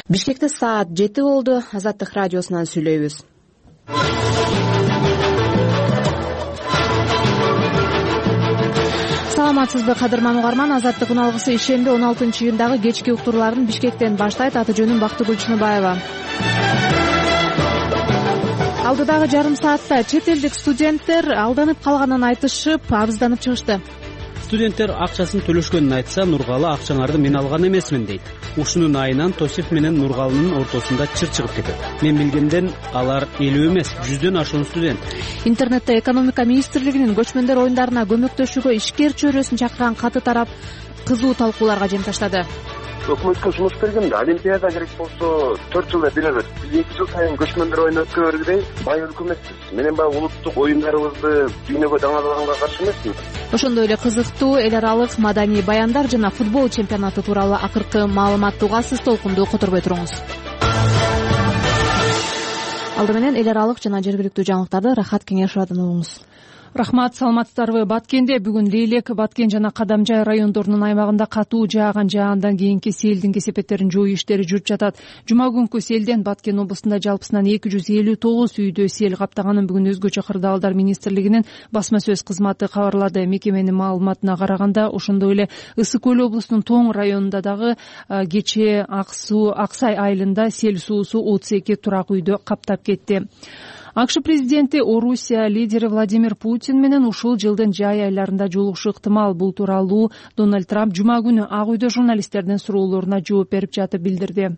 Бишкекте саат 7 болду. Азаттык радиосунан сүйлөйбүз. Саламатсызбы кадырман угарман, Азаттыктын алгысы ишемби 16-июндагы кечки уктурларын Бишкектен баштайт. Аты жөнүм Бактыгүл Чыныбаева. Алдыдагы жарым саатта чет элдик студенттер алданып калганын айтышып, абызданып чыгышты. Студенттер акчасын төлөшкөнүн айтса, Нургалы акчаңарды мен алган эмесмин дейт. Ушунун айынан Тосиф менен Нургалынын ортосунда чыр чыгып кетет. Мен билгенден алар 50 эмес, 100дөн ашуун студент. Интернетте экономика министрлигинин көчмөндөр оюндарына көмөктөшүүгө ишкер чөйрөсүн чакырган каты тарап кызуу талкууларга жем таштады. Өкмөткө сунуш бергенде олимпиада керек болсо 4 жылда бир эрет. 2 жыл сайын көчмөндөр оюн өткөргөй бай өкмөтпүз. Менен баягы улуттук оюндарыбызды дүйнөгө даңазаганга каршы эмесмин. Ошондой эле кызыктуу эл аралык маданий баяндар жана футбол чемпионаты тууралуу акыркы маалыматты угасыз толкунду которбой туруңуз. Алды менен эл аралык жана жергиликтүү жаңылыктарды Рахат Кеңешовдон угуңуз. Рахмат, саламатсыздарбы? Баткенде бүгүн Лейлек, Баткен жана Кадамжай райондорунун аймагында катуу жааган жаандан кийинки селдин кесепеттерин жою иштери жүрүп жатат. Жума күнкү селден Баткен облусунда жалпысынан 259 үйдө сел каптаганын бүгүн өзгөчө кырдаалдар министрлигинин басма сөз кызматы кабарлады. Мекеменин маалыматына караганда, ошондой эле Ысык көл облусунун Тоң районунда дагы кечээ Аксай айылында сел суусу 32 турак үйдө каптап кетти. АКШ президенти Орусия лидери Владимир Путин менен ушул жылдын жай айларында жолугушу ыктымал. Бул тууралуу Дональд Трамп жума күнү Ак үйдө журналисттердин суроолоруна жооп берип жатып билдирди.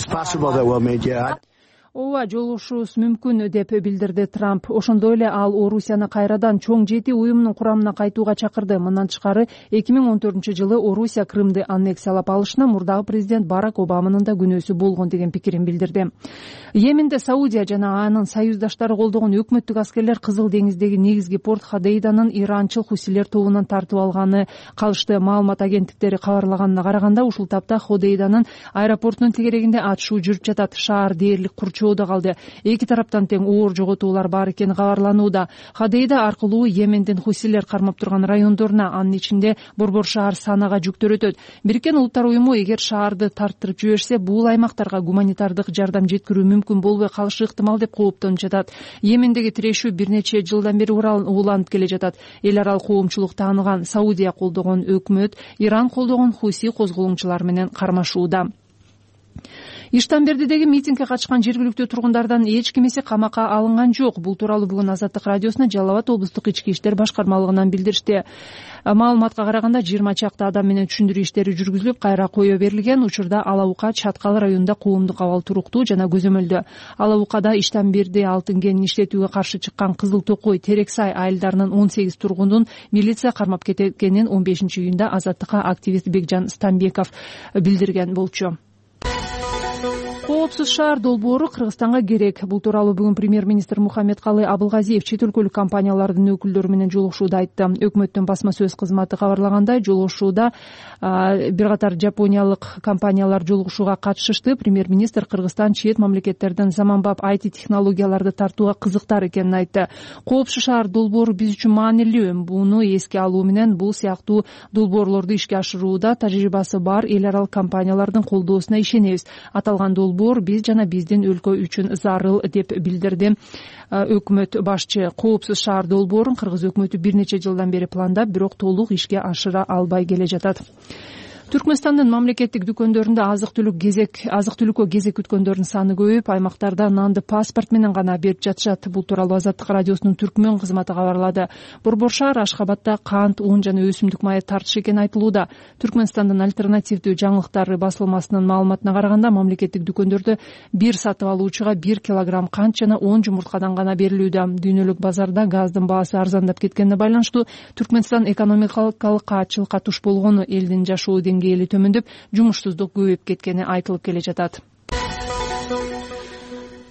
Ооба, жолугушуубуз мүмкүн деп билдирди Трамп. Ошондой эле ал Орусияны кайрадан чоң жети уюмунун курамына кайтууга чакырды. Мындан тышкары 2014-жылы Орусия Крымды аннексиялап алышына мурдагы президент Барак Обаманын да күнөөсү болгон деген пикирин билдирди. Йеменде Саудия жана анын союздаштары колдогон өкмөттүк аскерлер Кызыл деңиздеги негизги порт Ходейданын иранчыл хусилер тобунан тартып алганы калышты. Маалымат агенттиктери кабарлаганына караганда, ушул тапта Ходейданын аэропортунун тегерегинде атышуу жүрүп жатат. Шаар дээрлик курчоодо калды. Эки тараптан тең оор жоготуулар бар экени кабарланууда. Ходейда аркылуу Йемендин хусилер кармап турган райондоруна, анын ичинде Борбор шаар Санага жүктөр өтөт. Бириккен Улуттар уюму эгер шаарды тарттырып жиберсе, бул аймактарга гуманитардык жардам жеткирүү мүмкүн болбой калышы ыктымал деп кооптонуп жатат. Йемендеги тирешүү бир нече жылдан бери уланып келе жатат. Эл аралык коомчулук тааныган Саудия колдогон өкмөт Иран колдогон хуси козголуңчулар менен кармашууда. Иштанбердидеги митингге катышкан жергиликтүү тургундардан эч кимиси камакка алынган жок. Бул тууралуу бүгүн Азаттык радиосуна Жалал Абад облустук ички иштер башкармалыгынан билдиришти. Маалыматка караганда 20 чакты адам менен түшүндүрүү иштери жүргүзүлүп, кайра кое берилген. Учурда Алабука, Чаткал районунда коомдук абал туруктуу жана көзөмөлдө. Алабукада Иштанберди алтын кенин иштетүүгө каршы чыккан Кызыл Токой, Терексай айылдарынын 18 тургунун милиция кармап кеткенин 15-июнда Азаттыкка активист Бекжан Станбеков билдирген болчу. Коопсуз шаар долбоору Кыргызстанга керек. Бул тууралуу бүгүн премьер-министр Мухаммедкалый Абылгазиев чет өлкөлүк компаниялардын өкүлдөрү менен жолугушууда айтты. Өкмөттүн басма сөз кызматы кабарлагандай, жолугушууда бир катар жапониялык компаниялар жолугушууга катышышты. Премьер-министр Кыргызстан чет мамлекеттерден заманбап IT технологияларды тартууга кызыктар экенин айтты. Коопсуз шаар долбоору биз үчүн маанилүү. Буну эске алуу менен бул сыяктуу долбоорлорду ишке ашырууда тажрыйбасы бар эл аралык компаниялардын колдоосуна ишенебиз. Аталган долбоор биз жана биздин өлкө үчүн зарыл деп билдирди өкмөт башчы. Коопсуз шаар долбоорун Кыргыз өкмөтү бир нече жылдан бери пландап, бирок толук ишке ашыра албай келе жатат. Түркмөнстандын мамлекеттик дүкөндөрүндө азык-түлүккө кезек күткөндөрдүн саны көбөйүп, аймактарда нанды паспорт менен гана берип жатышат. Бул тууралуу Азаттык радиосунун түркмөн кызматы кабарлады. Борбор шаар Ашхабадда кант, un жана өсүмдүк майы тартыш экени айтылууда. Түркмөнстандын альтернативдүү жаңылыктары басылмасынын маалыматына караганда, мамлекеттик дүкөндөрдө бир сатып алуучуга 1 килограмм кант жана 10 жумурткадан гана берилүүдө. Дүйнөлүк базарда газдын баасы арзандап кеткенине байланыштуу Түркмөнстан экономикалык качылыкка туш болгону, элдин жашоо деңгээли төмөндөп, жумушсуздук көбөйүп кеткени айтылып келе жатат.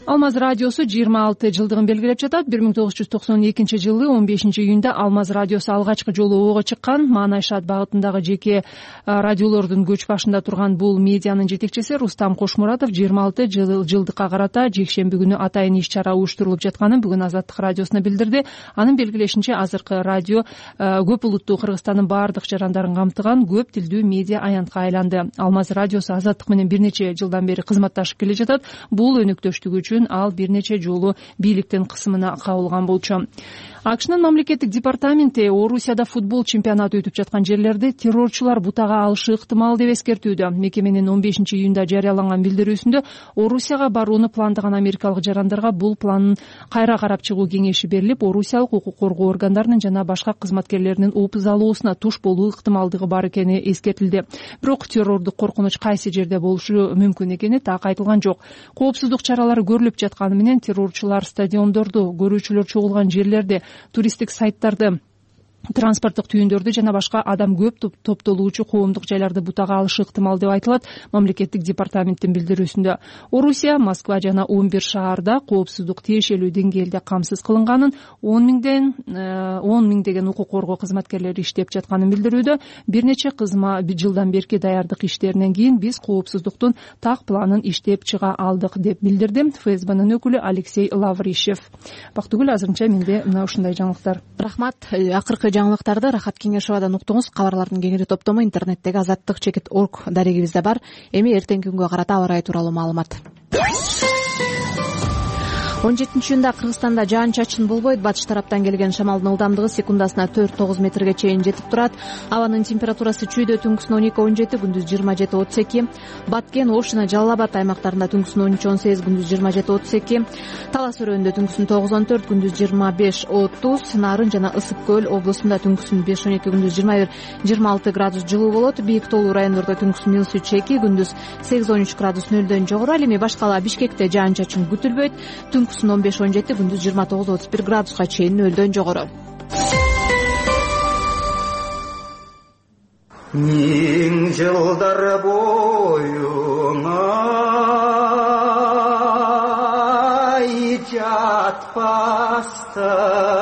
Алмаз радиосу 26 жылдыгын белгилеп жатат. 1992 жылы 15 июнда Алмаз радиосу алгачкы жолу ого чыккан. Маанайшат багытындагы жеке радиолордун көч башында турган бул медианын жетекчиси Рустам Кошмуратов 26 жылдыкка карата жекшемби күнү атайын иш-чара уюштурулуп жатканын бүгүн Азаттык радиосуна билдирди. Анын белгилешинче азыркы радио көп улуттуу Кыргызстандын баардык жарандарын камтыган көп тилдүү медиа аянтка айланды. Алмаз радиосу Азаттык менен бир нече жылдан бери кызматташып келе жатат. Бул өнөктөштүгү үчүн ал бир нече жолу бийликтин кысымына кабылган болчу. АКШнын мамлекеттик департаменти Орусияда футбол чемпионаты өтүп жаткан жерлерди террорчулар бутага алышы ыктымал деп эскертүүдө. Мекеменин 15 июнда жарыяланган билдирүүсүндө Орусияга барууну пландаган америкалык жарандарга бул планын кайра карап чыгуу кеңеши берилип, орусиялык укук коргоо органдарынын жана башка кызматкерлеринин опузалоосуна туш болуу ыктымалдыгы бар экени эскертилди. Бирок террордук коркунуч кайсы жерде болушу мүмкүн экени так айтылган жок. Коопсуздук чаралары көрүлүп жатканы менен террорчулар стадиондорду, көрүүчүлөр чогулган жерлерди, туристтик сайттарды, транспорттук түйүндөрдү жана башка адам көп топтолуучу коомдук жайларды бутага алышы ыктымал деп айтылат мамлекеттик департаменттин билдирүүсүндө. Орусия, Москва жана 11 шаарда коопсуздук тиешелүү деңгээлде камсыз кылынганын, 10 миңдеген укук коргоо кызматкерлери иштеп жатканын билдирүүдө. Бир нече жылдан берки даярдык иштеринен кийин биз коопсуздуктун так планын иштеп чыга алдык деп билдирди ФСБнын өкүлү Алексей Лаврищев. Бактыгүл, азырынча менде мына ушундай жаңылыктар. Рахмат. Акыркы жаңылыктарды Рахат Кеңешовадан уктуңуз. Кабарлардын кеңири топтому интернеттеги azattik.org дарегибизде бар. Эми эртеңки күнгө карата аба ырайы тууралуу маалымат. 17-июнда Кыргызстанда жаан-чачын болбойт. Батыш тараптан келген шамалдын ылдамдыгы секундасына 4-9 метрге чейин жетип турат. Абанын температурасы чүйдө түнкүсүн 12-17, күндүз 27-32. Баткен, Ошуна, Жалал Абад аймактарында түнкүсүн 13-18, күндүз 27-32. Талас өрөөнүндө түнкүсүн 9-14, күндүз 25-30. Нарын жана Ысык көл облусунда түнкүсүн 5-12, күндүз 21-26 градус жылуу болот. Бийик тоолуу райондордо түнкүсүн -3-2, күндүз 8-13 градус нөлдөн жогору. Ал эми башкала Бишкекте жаан-чачын күтүлбөйт. Түнкүсүн 15-17, күндүз 29-31 градуска чейин нөлдөн жогору. Миң жылдар боюңа жатпаста.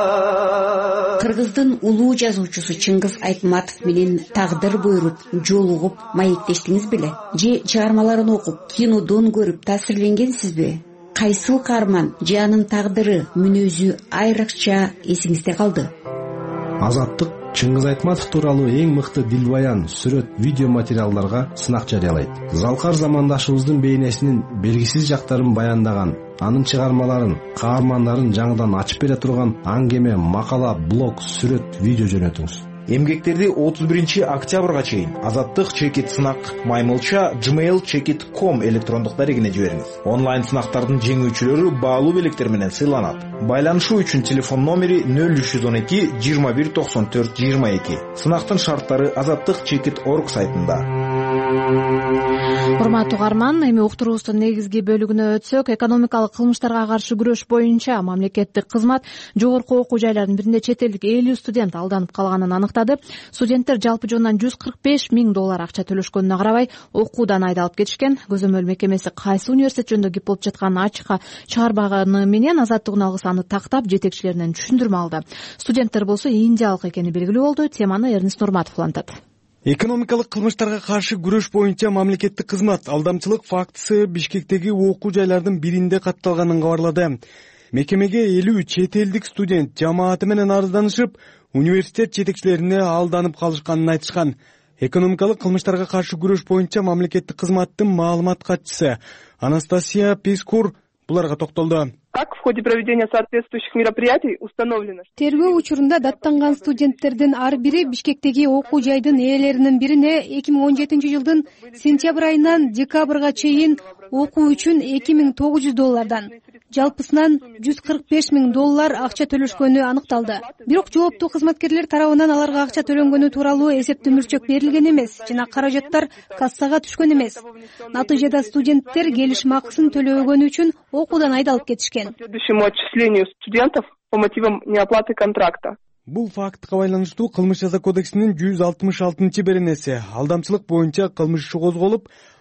Кыргыздын улуу жазуучусу Чыңгыз Айтматов менен тагдыр буйруп, жолугуп маектештиңиз беле? Же чыгармаларын окуп, кинодон көрүп таасирленгенсизби? Кайсыл каарман же анын тагдыры, мүнөзү айрыкча эсиңизде калды? Азаттык Чыңгыз Айтматов тууралуу эң мыкты дилбаян, сүрөт, видео материалдарга сынак жарыялайт. Залкар замандашыбыздын бейнесинин белгисиз жактарын баяндаган, анын чыгармаларын, каармандарын жаңыдан ачып бере турган аңгеме, макала, блог, сүрөт, видео жөнөтүңүз. Эмгектерди 31 октябрга чейин Азаттык чекит сынак маймылча gmail.com электрондук дарегине жибериңиз. Онлайн сынактардын жеңүүчүлөрү баалуу белектер менен сыйланат. Байланышуу үчүн телефон номери 0312 21 94 22. Сынактын шарттары azattik.org сайтында. Урматтуу угарман, эми уктуруубуздун негизги бөлүгүнө өтсөк, экономикалык кылмыштарга каршы күрөш боюнча мамлекеттик кызмат жогорку окуу жайларынын биринде чет элдик 50 студент алданып калганын аныктады. Студенттер жалпы жонунан $145 миң акча төлөшкөнүнө карабай окуудан айдалып кетишкен. Көзөмөл мекемеси кайсы университет жөнүндө кеп болуп жатканын ачыкка чыгарбаганы менен Азаттыктын алгысы аны тактап жетекчилеринен түшүндүрмө алды. Студенттер болсо индиялык экени белгилүү болду. Теманы Эрнест Нурматов улантат. Экономикалык кылмыштарга каршы күрөш боюнча мамлекеттик кызмат алдамчылык фактысы Бишкектеги окуу жайлардын биринде катталганын кабарлады. Мекемеге 50 чет элдик студент жамааты менен арызданышып, университет жетекчилерине алданып калышканын айтышкан. Экономикалык кылмыштарга каршы күрөш боюнча мамлекеттик кызматтын маалымат катчысы Анастасия Пискур буларга токтолду. Как в ходе проведения соответствующих мероприятий установлено? Тергөө учурунда даттанган студенттердин ар бири Бишкектеги окуу жайдын ээлеринин бирине 2017 жылдын сентябрь айынан декабрга чейин окуу үчүн $2900, жалпысынан $145 миң акча төлөшкөнү аныкталды. Бирок жооптуу кызматкерлер тарабынан аларга акча төлөнгөнү тууралуу эсептүү мөлчөк берилген эмес жана каражаттар кассага түшкөн эмес. Натыйжада студенттер келишим акысын төлөбөгөнү үчүн окуудан айдалып кетишкен. Следующему отчислению студентов по мотивам неоплаты контракта. Бул фактка байланыштуу Кылмыш жаза кодексинин 166 беренеси алдамчылык боюнча кылмыш иши козголуп,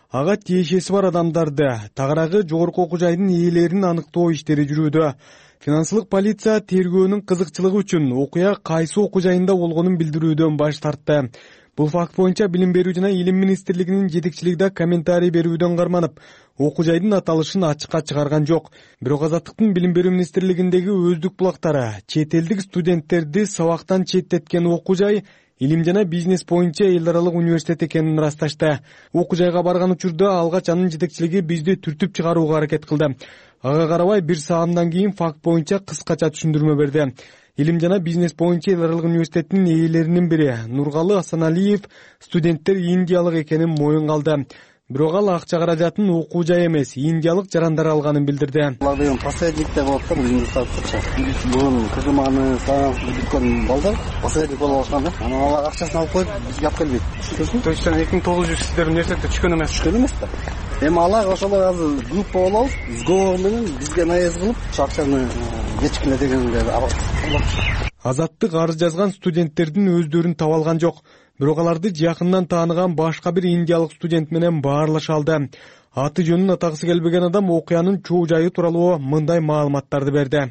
ага тиешеси бар адамдарды, тагыраагы жогорку окуу жайдын ээлерин аныктоо иштери жүрүүдө. Финансылык полиция тергөөнүн кызыкчылыгы үчүн окуя кайсы окуу жайында болгонун билдирүүдөн баш тартты. Бул факт боюнча Билим берүү жана Илим министрлигинин жетекчилиги комментарий берүүдөн карманып, окуу жайдын аталышын ачыкка чыгарган жок. Бирок Азаттыктын Билим берүү министрлигиндеги өздүк булактары чет элдик студенттерди сабактан четтеткен окуу жай Илим жана бизнес боюнча эл аралык университет экенин ырасташты. Окуу жайга барган учурда алгач анын жетекчилиги бизди түртүп чыгарууга аракет кылды. Ага карабай бир саамдан кийин факт боюнча кыскача түшүндүрмө берди. Илим жана бизнес боюнча эл аралык университеттин ээлеринин бири Нургалы Асаналиев студенттер индиялык экенин моюнга алды. Бирок ал акча каражатын окуу жай эмес, индиялык жарандар алганын билдирди. Алар деген посредниктер болуп тур, индустарчы. Бүгүн КГМаны бүткөн балдар посредник болуп алышкан да. Анан алар акчасын алып коюп бизге алып келбейт. То есть 2900 сиздер университетте түшкөн эмес? Түшкөн эмес да. Эми алар ошолор азыр группа болобуз, сговор менен бизге наез кылып, акчаны кечикиле дегенде Азаттык арыз жазган студенттердин өздөрүн таба алган жок. Бирок аларды жакындан тааныган башка бир индиялык студент менен баарлаша алды. Аты жөнүн атагысы келбеген адам окуянын чоо жайы тууралуу мындай маалыматтарды берди.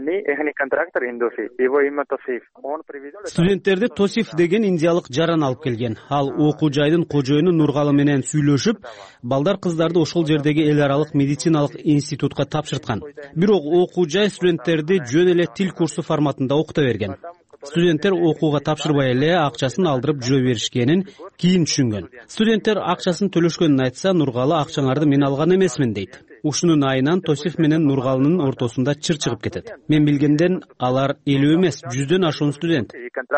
Студенттерди Тосиф деген индиялык жаран алып келген. Ал окуу жайдын кожоюну Нургалы менен сүйлөшүп, балдар кыздарды ошол жердеги эл аралык медициналык институтка тапшырткан. Бирок окуу жай студенттерди жөн эле тил курсу форматында окута берген. Студенттер окууга тапшырбай эле акчасын алдырып жүрө беришкенин кийин түшүнгөн. Студенттер акчасын төлөшкөнүн айтса, Нургалы акчаңарды мен алган эмесмин дейт. Ушунун айынан Тосиф менен Нургалынын ортосунда чыр чыгып кетет. Мен билгенден алар 50 эмес, 100дөн ашуун студент.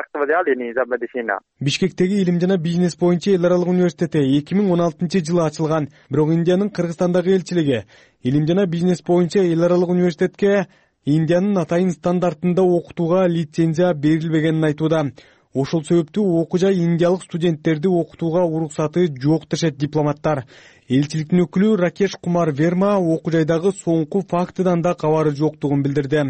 Бишкектеги Илим жана бизнес боюнча эл аралык университети 2016-жылы ачылган. Бирок Индиянын Кыргызстандагы элчилиги Илим жана бизнес боюнча эл аралык университетке Индиянын атайын стандартында окутууга лицензия берилбегенин айтууда. Ошол себептүү окуу жай индиялык студенттерди окутууга уруксаты жок дешет дипломаттар. Элчиликтин өкүлү Ракеш Кумар Верма окуу жайдагы соңку фактыдан да кабары жоктугун билдирди.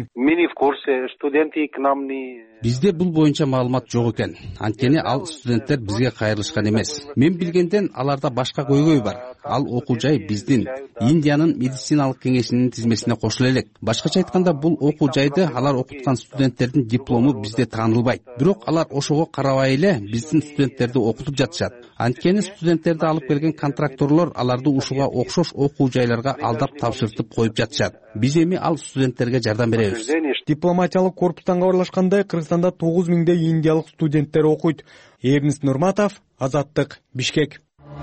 Бизде бул боюнча маалымат жок экен. Анткени ал студенттер бизге кайрылышкан эмес. Мен билгенден аларда башка көйгөй бар. Ал окуу жай биздин Индиянын медициналык кеңешинин тизмесине кошуло элек. Башкача айтканда, бул окуу жайды алар окуткан студенттердин диплому бизде таанылбайт. Бирок алар ошого карабай эле биздин студенттерди окутуп жатышат. Анткени студенттерди алып келген контракторлор аларды ушуга окшош окуу жайларга алдап тапшыртып коюп жатышат. Биз эми ал студенттерге жардам беребиз. Дипломатиялык корпустан кабарлашкандай, Кыргызстанда 9000 индиялык студенттер окуйт. Эрнис Нурматов, Азаттык, Бишкек.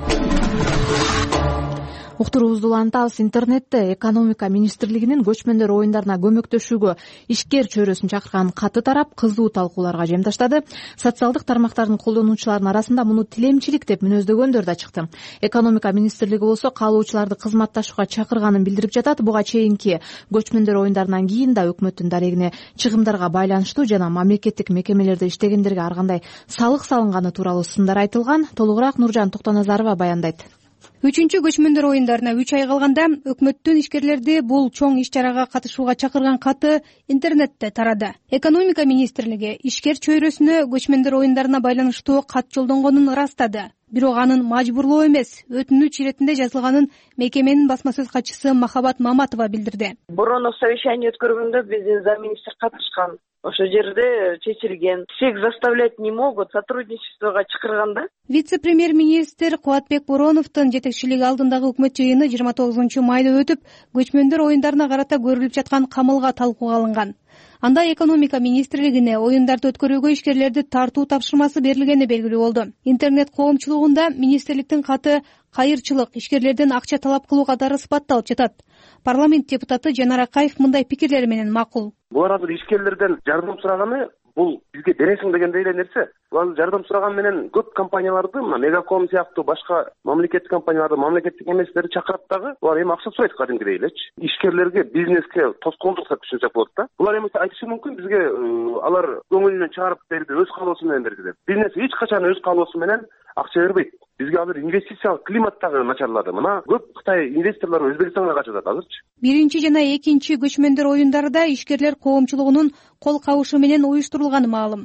Уктуруубузду улантабыз. Интернетте экономика министрлигинин көчмөндөр оюндарына көмөктөшүүгө ишкер чөйрөсүн чакырган каты тарап, кызуу талкууларга жем таштады. Социалдык тармактардын колдонуучуларынын арасында муну тилемчилик деп мүнөздөгөндөр да чыкты. Экономика министрлиги болсо каалоочуларды кызматташууга чакырганын билдирип жатат. Буга чейинки көчмөндөр оюндарынан кийин да өкмөттүн дарегине чыгымдарга байланыштуу жана мамлекеттик мекемелерде иштегендерге ар кандай салык салынганы тууралуу сындар айтылган. Толугураак Нуржан Токтоназарова баяндайт. 3-чү көчмөндөр оюндарына 3 ай калганда өкмөттүн ишкерлерди бул чоң иш-чарага катышууга чакырган каты интернетте тарады. Экономика министрлиги ишкер чөйрөсүнө көчмөндөр оюндарына байланыштуу кат жолдонгонун ырастады. Бирок анын мажбурлоо эмес, өтүнүч иретинде жазылганын мекеменин басма сөз катчысы Махабат Маматова билдирди. Бороно совещание өткөргөндө биздин замминистр катышкан. Ошол жерде чечилген. Всех заставлять не могут, сотрудничествого чакырганда. Вице-премьер-министр Кубатбек Бороновдун жетекчилиги алдындагы өкмөт жыйыны 29-майда өтүп, көчмөндөр оюндарына карата көрүлүп жаткан камылга талкууга алынган. Анда экономика министрлигине оюндарды өткөрүүгө ишкерлерди тартуу тапшырмасы берилгени белгилүү болду. Интернет коомчулугунда министрликтин каты кайырчылык, ишкерлерден акча талап кылуу катары сыпатталып жатат. Парламент депутаты Жанар Акаев мындай пикирлери менен макул. Булар азыр ишкерлерден жардам сураганы бул бизге бересиң дегендей эле нерсе. Булар жардам сураган менен көп компанияларды, мына Мегаком сыяктуу башка мамлекеттик компанияларды, мамлекеттик эместерди чакырат дагы, булар эми акча сурайт кадимгидей элечи. Ишкерлерге, бизнеске тоскоолдук деп түшүнсөк болот да. Булар эми айтышы мүмкүн бизге алар көңүлүнөн чыгарып берди, өз каалоосу менен берди деп. Бизнес эч качан өз каалоосу менен акча бербейт. Бизге азыр инвестициялык климат дагы начарлады. Мына көп Кытай инвесторлор Өзбекстанга качып атат азырчы. 1 жана 2 көчмөндөр оюндарда ишкерлер коомчулугунун кол кабышы менен уюштурулганы маалым.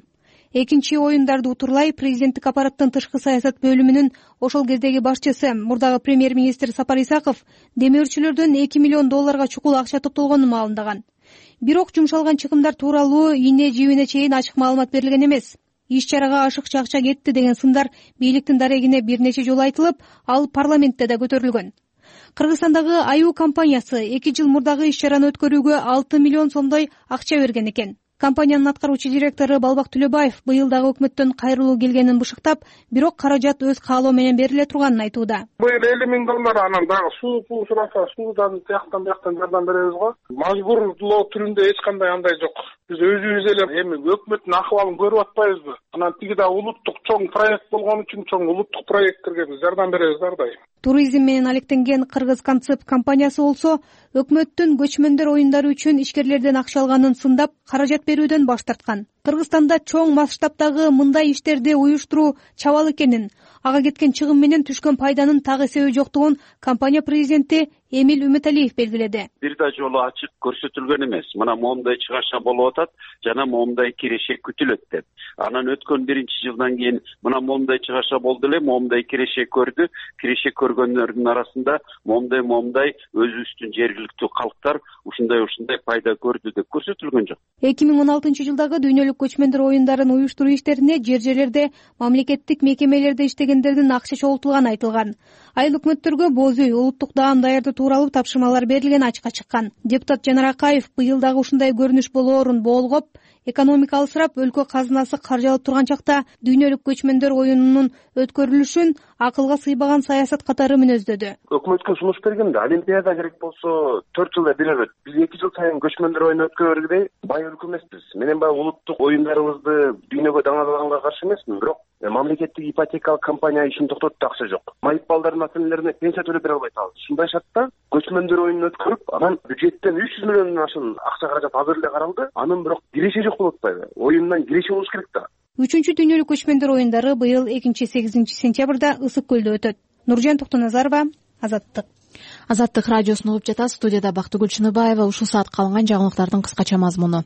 Экинчи оюндарды утурлай президенттик аппараттын тышкы саясат бөлүмүнүн ошол кездеги башчысы мурдагы премьер-министр Сапар Исаков демөөрчүлөрдөн 2 миллион долларга чукул акча топтолгонун маалымдаган. Бирок жумшалган чыгымдар тууралуу ийне жибине чейин ачык маалымат берилген эмес. Иш-чарага ашыкча акча кетти деген сындар бийликтин дарегине бир нече жолу айтылып, ал парламентте да көтөрүлгөн. Кыргызстандагы АЮ компаниясы 2 жыл мурдагы иш-чараны өткөрүүгө 6 миллион сомдой акча берген экен. Компаниянын аткаруучу директору Балбак Төлөбаев быйыл дагы өкмөттөн кайрылуу келгенин бышыктап, бирок каражат өз каалоо менен бериле турганын айтууда. Быйыл 50 миң доллар, анан дагы суу сураса суудан тияктан бияктан жардам беребиз го. Мажбурлоо түрүндө эч кандай андай жок. Биз өзүбүз эле эми өкмөттүн акыбалын көрүп атпайбызбы? Анан тиги да улуттук чоң проект болгон үчүн чоң улуттук проекттерге биз жардам беребиз ар дайым. Туризм менен алектенген Кыргыз Концепт компаниясы болсо, өкмөттүн көчмөндөр оюндары үчүн ишкерлерден акча алганын сындап, каражат берүүдөн баш тарткан. Кыргызстанда чоң масштабтагы мындай иштерди уюштуруу чабал экенин, ага кеткен чыгым менен түшкөн пайданын так эсеби жоктугун компания президенти Эмил Үмүталиев белгиледи. Бир да жолу ачык көрсөтүлгөн эмес. Мына момундай чыгаша болуп атат, жана момундай киреше күтүлөт деп. Анан өткөн 1-жылдан кийин мына момундай чыгаша болду эле, момундай киреше көрдү. Киреше көргөндөрдүн арасында момундай өзүбүздүн жергиликтүү калктар ушундай пайда көрдү деп көрсөтүлгөн жок. 2016-жылдагы дүйнөлүк көчмөндөр оюндарын уюштуруу иштерине жер-жерлерде мамлекеттик мекемелерде иштегендердин акча чогултулганы айтылган. Айыл өкмөттөргө боз үй, улуттук даам даярдоо тууралуу тапшырмалар берилгени ачыкка чыккан. Депутат Жанар Акаев быйыл дагы ушундай көрүнүш болоорун болгоп, экономика алсырап, өлкө казынасы каржалып турган чакта дүйнөлүк көчмөндөр оюнунун өткөрүлүшүн акылга сыйбаган саясат катары мүнөздөдү. Өкмөткө сунуш бергенде Олимпиада керек болсо 4 жылда бир өтөт. Биз 2 жыл сайын көчмөндөр оюну өткөргөдөй бай өлкө эмеспиз. Менен баягы улуттук оюндарыбызды дүйнөгө даңазаганга каршы эмесмин, бирок мамлекеттик ипотекалык компания ишин токтотту, акча жок. Майып балдардын ата-энелерине пенсия төлөп бере албай калды. Ушундай шартта көчмөндөр оюнун өткөрүп, анан бюджеттен 300 миллиондон ашык акча каражат азыр эле каралды. Анын бирок киреше жок болуп атпайбы? Оюндан киреше болуш керек да. 3-чү дүйнөлүк көчмөндөр оюндары быйыл 2-8 сентябрда Ысык көлдө өтөт. Нуржан Токтоназарова, Азаттык. Азаттык радиосун угуп жатасыз. Студияда Бактыгүл Чыныбаева. Ушул саат калган жаңылыктардын кыскача мазмуну.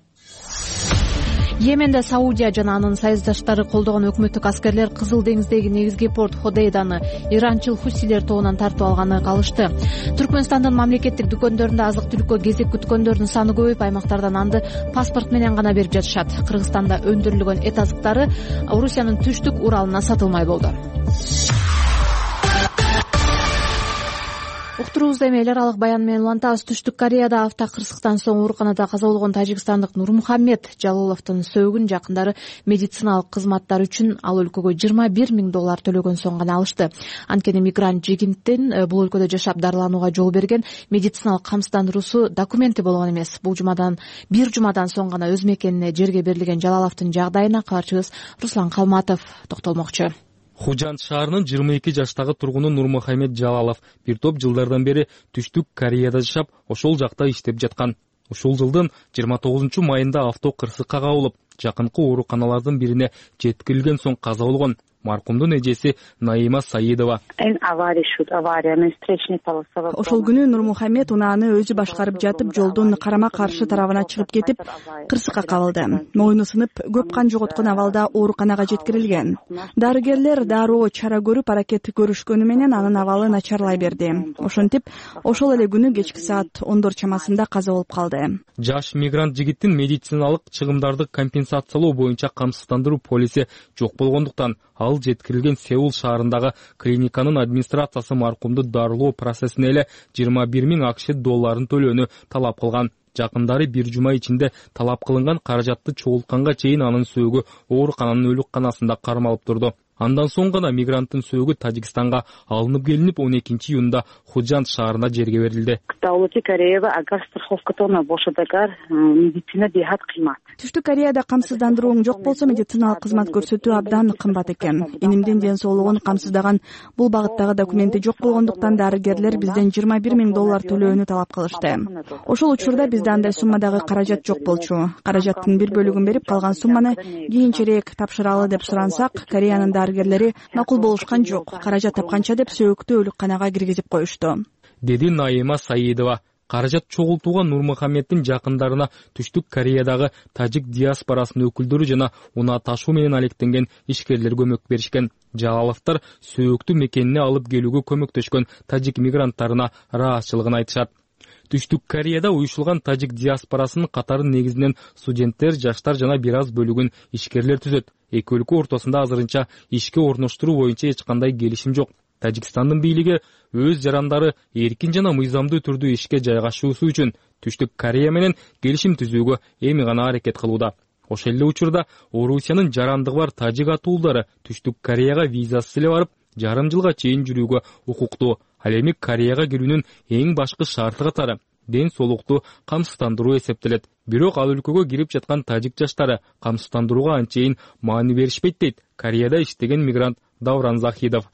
Йеменде Саудия жана анын саясатташтары колдогон өкмөттүк аскерлер Кызыл деңиздеги негизги порт Ходейданы иранчыл хуссилер тобунан тартып алганы калышты. Түркмөнстандын мамлекеттик дүкөндөрүндө азык-түлүккө кезек күткөндөрдүн саны көбөйүп, аймактардан анды паспорт менен гана берип жатышат. Кыргызстанда өндүрүлгөн эт азыктары Орусиянын түштүк Уралына сатылмай болду. Уктуруубузда эми эл аралык баян менен улантабыз. Түштүк Кореяда автокырсыктан соң ооруканада каза болгон тажикстандык Нурмухаммед Жалоловдун сөөгүн жакындары медициналык кызматтар үчүн ал өлкөгө 21 миң доллар төлөгөн соң гана алышты. Анткени мигрант жигиттин бул өлкөдө жашап дарыланууга жол берген медициналык камсыздандыруусу документи болгон эмес. Бул бир жумадан соң гана өз мекенине жерге берилген Жалаловдун жагдайына кабарчыбыз Руслан Калматов токтолмокчу. Хужант шаарынын 22 жаштагы тургуну Нурмухаммед Жалалов бир топ жылдардан бери Түштүк Кореяда жашап, ошол жакта иштеп жаткан. Ушул жылдын 29-майында авто кырсыкка кабылып, жакынкы ооруканалардын бирине жеткирилген соң каза болгон. Маркумдун эжеси Наима Саидова. Ошол күнү Нурмухаммед унааны өзү башкарып жатып, жолдун карама каршы тарабына чыгып кетип, кырсыкка кабылды. Мойну сынып, көп кан жоготкон абалда ооруканага жеткирилген. Дарыгерлер дароо чара көрүп аракет көрүшкөнү менен анын абалы начарлай берди. Ошентип, ошол эле күнү кечки саат 10 чамасында каза болуп калды. Жаш мигрант жигиттин медициналык чыгымдарды компенсациялоо боюнча камсыздандыруу полиси жок болгондуктан ал жеткирилген Сеул шаарындагы клиниканын администрациясы маркумду дарылоо процессине эле 21 миң акш долларын төлөөнү талап кылган. Жакындары бир жума ичинде талап кылынган каражатты чогултканга чейин анын сөөгү оорукананын өлүкканасында кармалып турду. Андан соң гана мигранттын сөөгү Тажикстанга алынып келинип 12-июнда Худжант шаарына жерге берилди. Түштүк Кореяда камсыздандырууң жок болсо медициналык кызмат көрсөтүү абдан кымбат экен. Энимдин ден соолугун камсыздаган бул багыттагы документи жок болгондуктан дарыгерлер бизден 21 миң доллар төлөөнү талап кылышты. Ошол учурда бизде андай суммадагы каражат жок болчу. Каражаттын бир бөлүгүн берип, калган сумманы кийинчерээк тапшыралы деп сурансак, Кореянын дарыгерлери макул болушкан жок. Каражат тапканча деп сөөгүктү өлүкканага киргизип коюшту. Деди Наима Саидова. Каражат чогултууга Нурмухаммеддин жакындарына Түштүк Кореядагы тажик диаспорасынын өкүлдөрү жана унаа ташуу менен алектенген ишкерлер көмөк беришкен. Жалаловдор сөөктү мекенине алып келүүгө көмөктөшкөн тажик мигранттарына ыраазычылыгын айтышат. Түштүк Кореяда уюшулган тажик диаспорасынын катарын негизинен студенттер, жаштар жана бир аз бөлүгүн ишкерлер түзөт. Эки өлкө ортосунда азырынча ишке орноштуруу боюнча эч кандай келишим жок. Тажикстандын бийлиги өз жарандары эркин жана мыйзамдуу түрдө ишке жайгашуусу үчүн Түштүк Корея менен келишим түзүүгө эми гана аракет кылууда. Ошол эле учурда Орусиянын жарандыгы бар тажик атуулдары Түштүк Кореяга визасыз эле барып, жарым жылга чейин жүрүүгө укуктуу. Ал эми Кореяга кирүүнүн эң башкы шарты катары ден соолукту камсыздандыруу эсептелет. Бирок ал өлкөгө кирип жаткан тажик жаштары камсыздандырууга анчейин маани беришпейт дейт Кореяда иштеген мигрант Давран Захидов.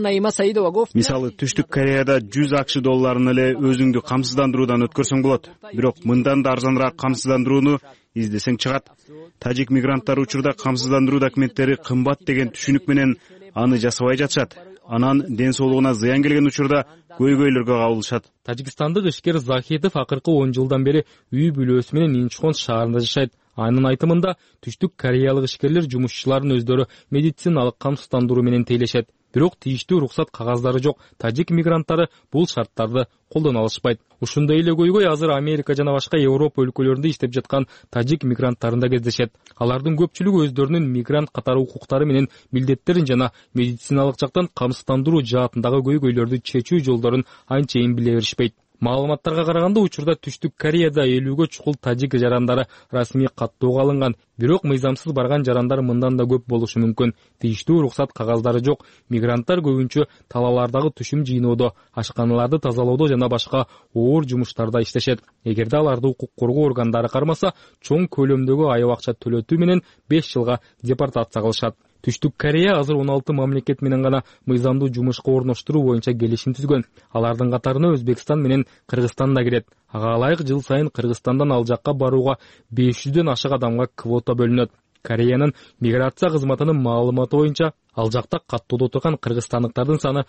Мисалы, Түштүк Кореяда 100 акш долларын эле өзүңдү камсыздандыруудан өткөрсөң болот. Бирок мындан да арзаныраак камсыздандырууну издесең чыгат. Тажик мигранттар учурда камсыздандыруу документтери кымбат деген түшүнүк менен аны жасабай жатышат. Анан ден соолугуна зыян келген учурда көйгөйлөргө кабылышат. Тажикстандык ишкер Захидов акыркы 10 жылдан бери үй бүлөсү менен Инчхон шаарында жашайт. Анын айтымында Түштүк Кореялык ишкерлер жумушчуларын өздөрү медициналык камсыздандыруу менен тейлешет. Бирок тийиштүү уруксат кагаздары жок. Тажик мигранттары бул шарттарды колдоно алышпайт. Ушундай эле көйгөй азыр Америка жана башка Европа өлкөлөрүндө иштеп жаткан тажик мигранттарында кездешет. Алардын көпчүлүгү өздөрүнүн мигрант катары укуктары менен милдеттерин жана медициналык жактан камсыздандыруу жаатындагы көйгөйлөрдү чечүү жолдорун анчейин биле беришпейт. Маалыматтарга караганда учурда Түштүк Кореяда 50ге чукул тажик жарандары расмий каттоого алынган. Бирок мыйзамсыз барган жарандар мындан да көп болушу мүмкүн. Тийиштүү уруксат кагаздары жок. Мигранттар көбүнчө талаалардагы түшүм жыйноодо, ашканаларды тазалоодо жана башка оор жумуштарда иштешет. Эгерде аларды укук коргоо органдары кармаса, чоң көлөмдөгү айып акча төлөтүү менен 5 жылга депортация кылышат. Түштүк Корея азыр 16 мамлекет менен гана мыйзамдуу жумушка орноштуруу боюнча келишим түзгөн. Алардын катарына Өзбекстан менен Кыргызстан да кирет. Ага ылайык жыл сайын Кыргызстандан ал жакка барууга 500дөн ашык адамга квота бөлүнөт. Кореянын миграция кызматынын маалыматы боюнча, ал жакта каттоодо турган кыргызстандыктардын саны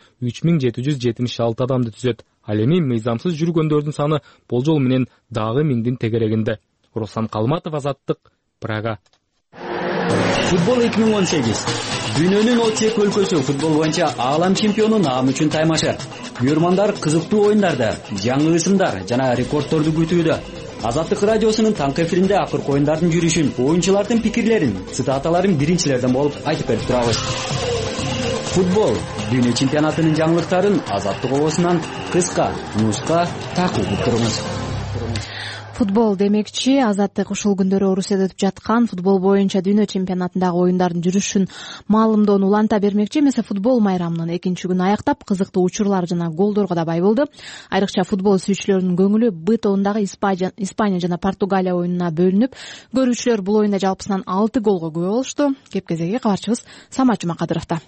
3776 адамды түзөт. Ал эми мыйзамсыз жүргөндөрдүн саны болжол менен дагы 1000дин тегерегинде. Руслан Калматов, Азаттык, Прага. Футбол 2018. Дүйнөнүн 32 өлкөсү футбол боюнча аалам чемпиону наам үчүн таймашар. Көрөрмандар кызыктуу оюндарды, жаңы ысымдар жана рекордторду күтүүдө. Азаттык радиосунун таңкы эфиринде акыркы оюндардын жүрүшүн, оюнчулардын пикирлерин, цитаталарын биринчилерден болуп айтып берип турабыз. Футбол дүйнө чемпионатынын жаңылыктарын Азаттык обосунан кыска нуска такып туруңуз. Футбол демекчи, Азаттык ушул күндөрү Орусияда өтүп жаткан футбол боюнча дүйнө чемпионатындагы оюндардын жүрүшүн маалымдоону уланта бермекчи. Эмесе футбол майрамынын экинчи күнү аяктап, кызыктуу учурлар жана голдорго да бай болду. Айрыкча футбол сүйүүчүлөрүнүн көңүлү Б тобундагы Испания жана Португалия оюнуна бөлүнүп, көрүүчүлөр бул оюнда жалпысынан 6 голго күбө болушту. Кеп кезеги кабарчыбыз Самат Жумакадыровдо.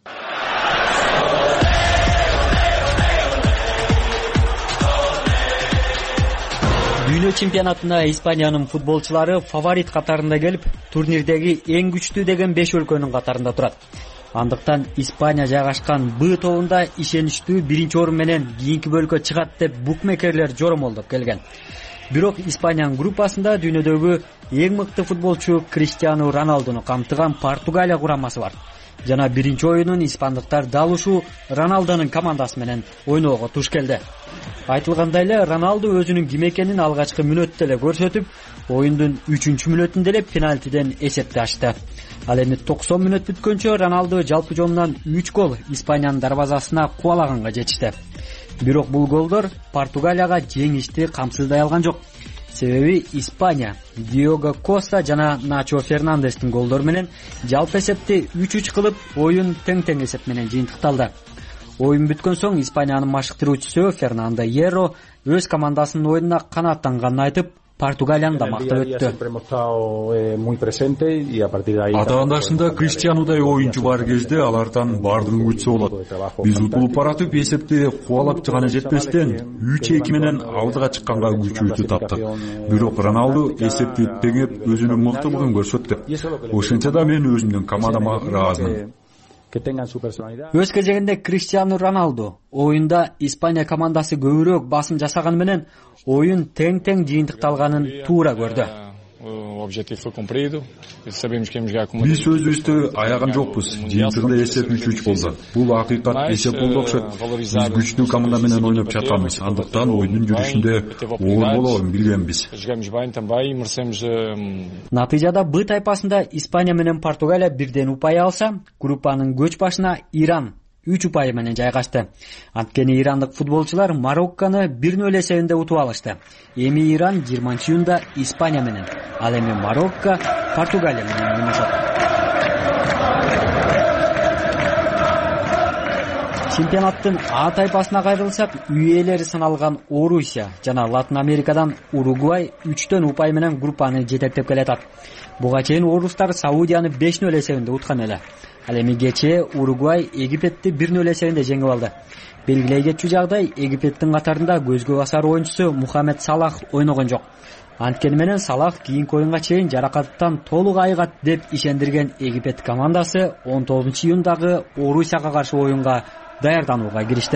Дүйнө чемпионатына Испаниянын футболчулары фаворит катарында келип, турнирдеги эң күчтүү деген 5 өлкөнүн катарында турат. Андыктан Испания жайгашкан Б тобунда ишеничтүү биринчи орун менен кийинки бөлкө чыгат деп букмекерлер жоромолдоп келген. Бирок Испаниянын группасында дүйнөдөгү эң мыкты футболчу Криштиану Роналдуну камтыган Португалия курамасы бар. Жана биринчи оюнун испандыктар дал ушул Роналдонун командасы менен ойноого туш келди. Айтылгандай эле Роналду өзүнүн ким экенин алгачкы мүнөттө эле көрсөтүп, оюндун 3-мүнөтүндө эле пенальтиден эсепти ачты. Ал эми 90 мүнөт бүткөнчө Роналду жалпы жонунан 3 гол Испаниянын дарбазасына кубалаганга жетишти. Бирок бул голдор Португалияга жеңишти камсыздай алган жок. Себеби Испания Диого Коста жана Начо Фернандестин голдору менен жалпы эсепти 3-3 кылып, оюн тең-тең эсеп менен жыйынтыкталды. Оюн бүткөн соң Испаниянын машыктыруучусу Фернандо Hierro өз командасынын оюнуна канааттанганын айтып, Португалияны да мактап өттү. Атаандашында Криштианудай оюнчу бар кезде алардан бардыгын күтсө болот. Биз утулуп баратып эсепти кубалап гана жетпестен 3-2 менен алдыга чыкканга күчүүтү таптык. Бирок Роналду эсепти теңеп өзүнүн мыктылыгын көрсөттү. Ошентсе да мен өзүмдүн командама ыраазымын. өз кезегинде Криштиану Роналду оюнда Испания командасы көбүрөөк басым жасаганы менен оюн тең жыйынтыкталганын туура көрдү. Биз өзүбүздү аяган жокпуз. Жыйынтыгында эсеп 3-3 болду. Бул акыйкат эсеп болду окшойт. Биз күчтүү команда менен ойноп жатканбыз. Андыктан оюндун жүрүшүндө оор болоорун билгенбиз. Натыйжада Б тайпасында Испания менен Португалия бирден упай алса, группанын көч башына Иран 3 упай менен жайгашты. Анткени ирандык футболчулар Мароккону 1-0 эсебинде утуп алышты. Эми Иран 20-июнда Испания менен, ал эми Марокко Португалия менен ойношот. Чемпионаттын А тайпасына кайрылсак, үй ээлери саналган Орусия жана Латын Америкадан Уругвай 3-төн упай менен группаны жетектеп келатат. Буга чейин орустар Саудияны 5-0 эсебинде уткан эле. Ал эми кечээ Уругвай Египетти 1-0 эсебинде жеңип алды. Белгилей кетчү жагдай, Египеттин катарында көзгө басар оюнчусу Мухаммед Салах ойногон жок. Анткени менен Салах кийинки оюнга чейин жаракаттан толук айыгат деп ишендирген Египет командасы 19-июндагы Орусияга каршы оюнга даярданууга киришти.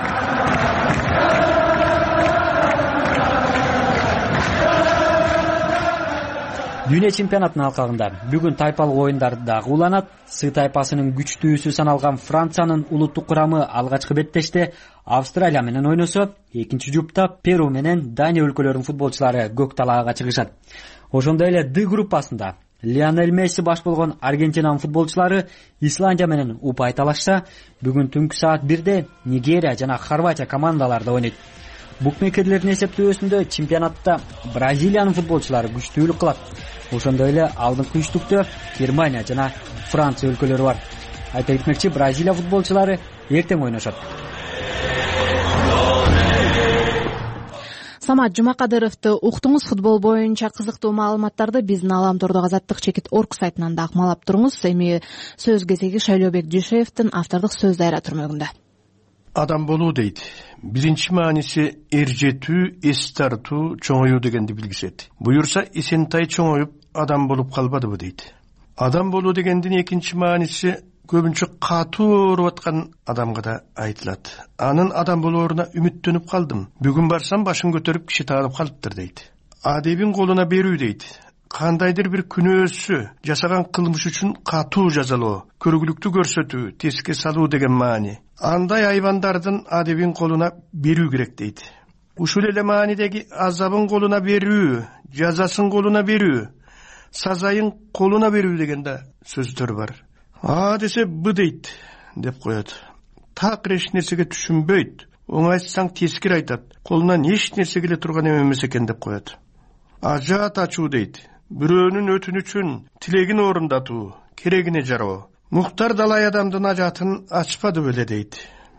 Дүйнө чемпионатынын алкагында бүгүн тайпалык оюндар дагы уланат. С тайпасынын күчтүүсү саналган Франциянын улуттук курамы алгачкы беттеште Австралия менен ойносо, экинчи жупта Перу менен Дания өлкөлөрүнүн футболчулары көк талаага чыгышат. Ошондой эле Д группасында Лионель Месси баш болгон Аргентинанын футболчулары Исландия менен упай талашса, бүгүн түнкү саат 1-де Нигерия жана Хорватия командалары да ойнойт. Букмекерлердин эсептөөсүндө чемпионатта Бразилиянын футболчулары күчтүүлүк кылат. Ошондой эле алдыңкы үчтүктө Германия жана Франция өлкөлөрү бар. Айта кетмекчи, Бразилия футболчулары эртең ойношот. Самат Жумакадыровду уктуңуз. Футбол боюнча кызыктуу маалыматтарды биздин Аламтордогу азаттык чекит орг сайтынан дагы кумалап туруңуз. Эми сөз кезеги Шайлообек Дүйшеевдин автордук сөз дайра түрмөгүндө. Адам болуу дейт. Биринчи мааниси эржетүү, эс тартуу, чоңоюу дегенди билгизет. Буюрса Эсентай чоңоюп адам болуп калбадыбы дейт. Адам болуу дегендин экинчи мааниси көбүнчө катуу ооруп аткан адамга да айтылат. Анын адам болооруна үмүттөнүп калдым. Бүгүн барсам башын көтөрүп киши таанып калыптыр дейт. Адебин колуна берүү дейт. Кандайдыр бир күнөөсү жасаган кылмыш үчүн катуу жазалоо, көргүлүктү көрсөтүү, теске салуу деген маани. Андай айбандардын адебин колуна берүү керек дейт. Ушул эле маанидеги азабын колуна берүү, жазасын колуна берүү, сазайын колуна берүү деген да сөздөр бар. А десе Б дейт деп коет. Так эч нерсеге түшүнбөйт. Оңайсаң тескир айтат. Колунан эч нерсе келе турган эмес экен деп коет. Ажаат ачуу дейт. Бирөөнүн өтүнүчүн, тилегин орундатуу, керегине жароо. Муктар далай адамдын ажатын ачпады беле дейт.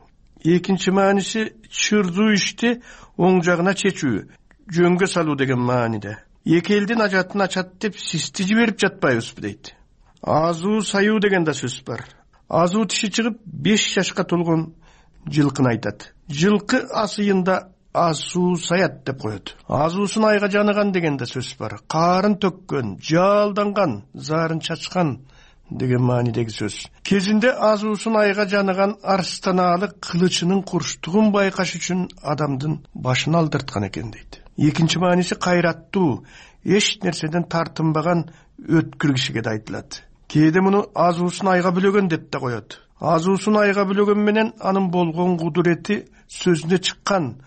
Экинчи мааниси чырдуу ишти оң жагына чечүү, жөнгө салуу деген мааниде. Эки элдин ажатын ачат деп систи жиберип жатпайбызбы дейт. Азуу саюу деген да сөз бар. Азуу тиши чыгып 5 жашка толгон жылкын айтат. Жылкы асыйында азуу саят деп коет. Азуусун айга жаныган деген да сөз бар. Карын төккөн, жалданган, зарын чачкан деген маанидеги сөз. Кезинде азуусун айга жаныган арстанаалы кылычынын курчтугун байкаш үчүн адамдын башын алдырткан экен дейт. Экинчи мааниси кайраттуу, эч нерседен тартынбаган өткүр кишиге да айтылат. Кээде муну азуусун айга бөлөгөн деп да коет. Азуусун айга бөлөгөн менен анын болгон кудурети сөзүнө чыккан,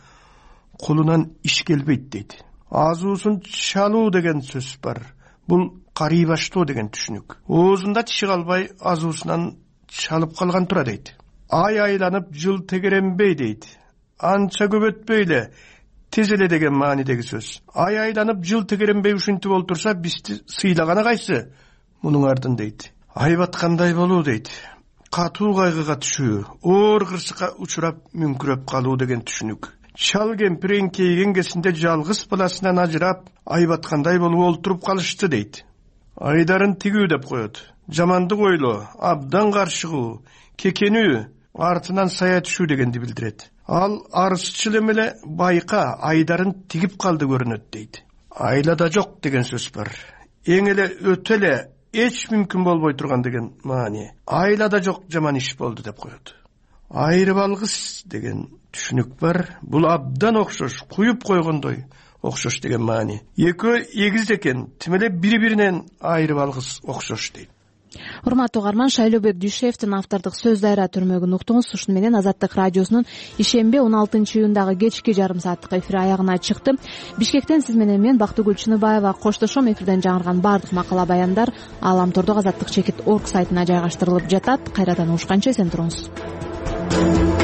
колунан иш келбейт дейт. Азуусун чалуу деген сөз бар. Бул карый баштоо деген түшүнүк. Оозунда тиши калбай азуусунан чалып калган тура дейт. Ай айланып жыл тегеренбей дейт. Анча көп өтпөй эле тез эле деген маанидеги сөз. Ай айланып жыл тегеренбей ушинтип олтурса бизди сыйлаганы кайсы? Мунун ардын дейт. Ай баткандай болуу дейт. Катуу кайгыга түшүү, оор кырсыкка учурап мүңкүрөп калуу деген түшүнүк. Чал кемпир эңкейген кезинде жалгыз баласынан ажырап, ай баткандай болуп олтуруп калышты дейт. Айдарын тигүү деп коет. Жамандык ойлоо, абдан каршыгуу, кекенүү, артынан сая түшүү дегенди билдирет. Ал арызчыл эмеле байка айдарын тигип калды көрүнөт дейт. Айлада жок деген сөз бар. Эң эле өтө эле эч мүмкүн болбой турган деген маани. Айлада жок жаман иш болду деп коет. Айрып алгыс деген түшүнүк бар. Бул абдан окшош, куюп койгондой окшош деген маани. Экөө эгиз экен, тим эле бири-биринен айрып алгыс окшош дейт. Урматтуу угарман, Шайлообек Дүйшеевдин автордук сөз дайра түрмөгүн уктуңуз. Ушуну менен Азаттык радиосунун ишемби 16-июндагы кечки жарым сааттык эфири аягына чыкты. Бишкектен сиз менен мен Бактыгүл Чыныбаева коштошом. Эфирден жаңырган бардык макала баяндар Ааламтордук Азаттык чекит org сайтына жайгаштырылып жатат. Кайрадан угушканча эсен туруңуз.